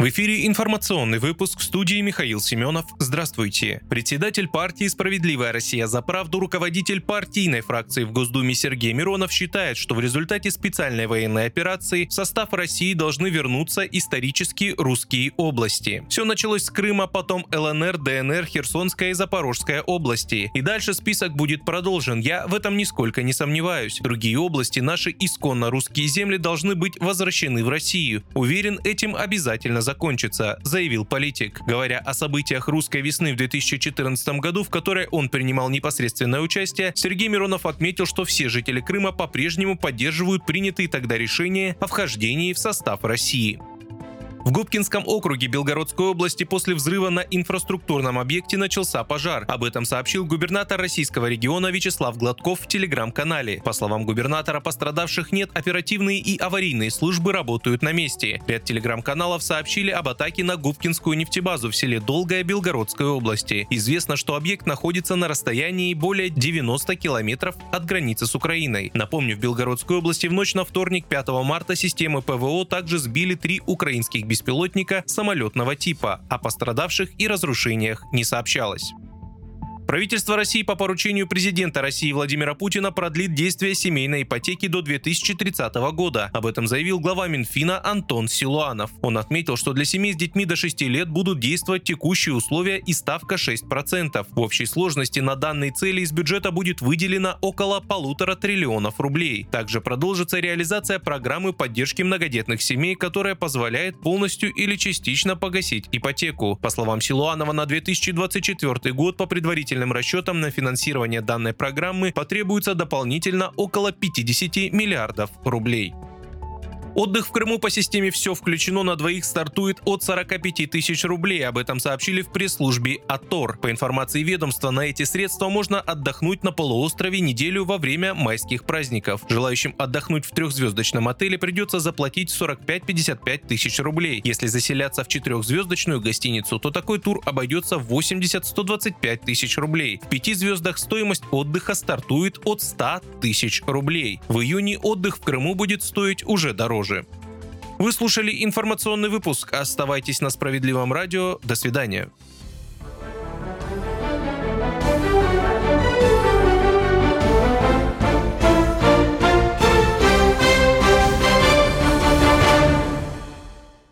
В эфире информационный выпуск, в студии Михаил Семенов. Здравствуйте. Председатель партии «Справедливая Россия за правду», руководитель партийной фракции в Госдуме Сергей Миронов считает, что в результате специальной военной операции в состав России должны вернуться исторически русские области. Все началось с Крыма, потом ЛНР, ДНР, Херсонская и Запорожская области. И дальше список будет продолжен, я в этом нисколько не сомневаюсь. Другие области, наши исконно русские земли, должны быть возвращены в Россию. Уверен, этим обязательно закончится, заявил политик. Говоря о событиях русской весны в 2014 году, в которой он принимал непосредственное участие, Сергей Миронов отметил, что все жители Крыма по-прежнему поддерживают принятые тогда решения о вхождении в состав России. В Губкинском округе Белгородской области после взрыва на инфраструктурном объекте начался пожар. Об этом сообщил губернатор российского региона Вячеслав Гладков в телеграм-канале. По словам губернатора, пострадавших нет, оперативные и аварийные службы работают на месте. Ряд телеграм-каналов сообщили об атаке на Губкинскую нефтебазу в селе Долгое Белгородской области. Известно, что объект находится на расстоянии более 90 километров от границы с Украиной. Напомню, в Белгородской области в ночь на вторник, 5 марта, системы ПВО также сбили 3 украинских беспилотника самолетного типа. О пострадавших и разрушениях не сообщалось. Правительство России по поручению президента России Владимира Путина продлит действие семейной ипотеки до 2030 года. Об этом заявил глава Минфина Антон Силуанов. Он отметил, что для семей с детьми до 6 лет будут действовать текущие условия и ставка 6%. В общей сложности на данные цели из бюджета будет выделено около 1,5 триллиона рублей. Также продолжится реализация программы поддержки многодетных семей, которая позволяет полностью или частично погасить ипотеку. По словам Силуанова, на 2024 год по предварительным расчетам на финансирование данной программы потребуется дополнительно около 50 миллиардов рублей. Отдых в Крыму по системе «Все включено» на двоих стартует от 45 тысяч рублей. Об этом сообщили в пресс-службе АТОР. По информации ведомства, на эти средства можно отдохнуть на полуострове неделю во время майских праздников. Желающим отдохнуть в трехзвездочном отеле придется заплатить 45-55 тысяч рублей. Если заселяться в 4-звездочную гостиницу, то такой тур обойдется в 80-125 тысяч рублей. В 5 звездах стоимость отдыха стартует от 100 тысяч рублей. В июне отдых в Крыму будет стоить уже дороже. Вы слушали информационный выпуск. Оставайтесь на Справедливом радио. До свидания.